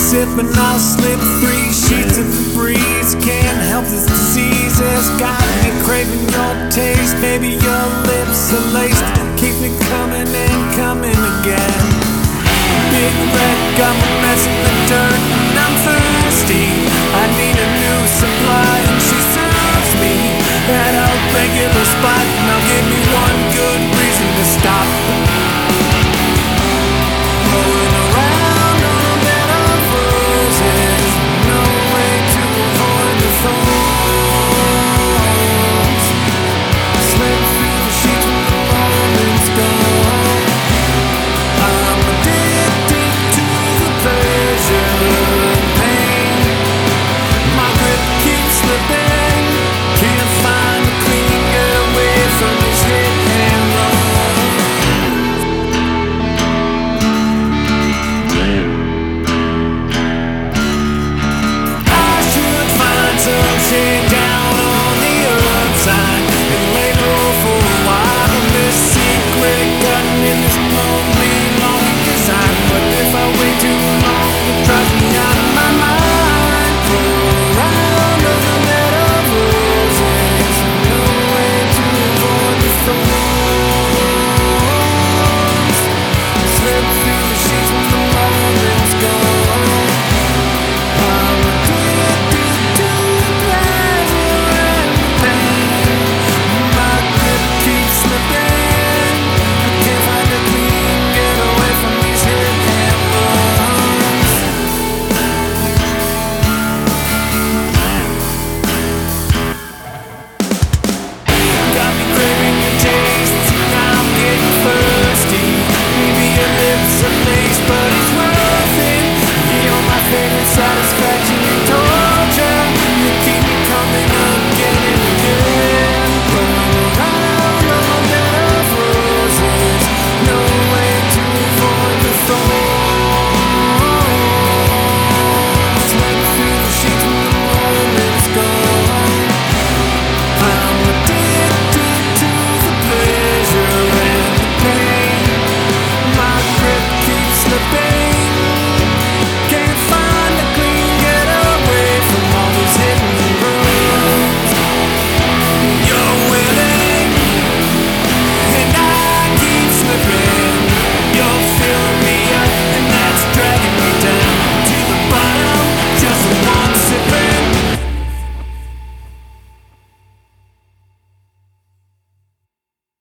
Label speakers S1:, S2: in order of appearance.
S1: sipping, I'll slip 3 sheets of the breeze. Can't help this disease, it's got me craving your taste. Baby, your lips are laced, keep me coming and coming again. Big wreck, I'm a mess in the dirt.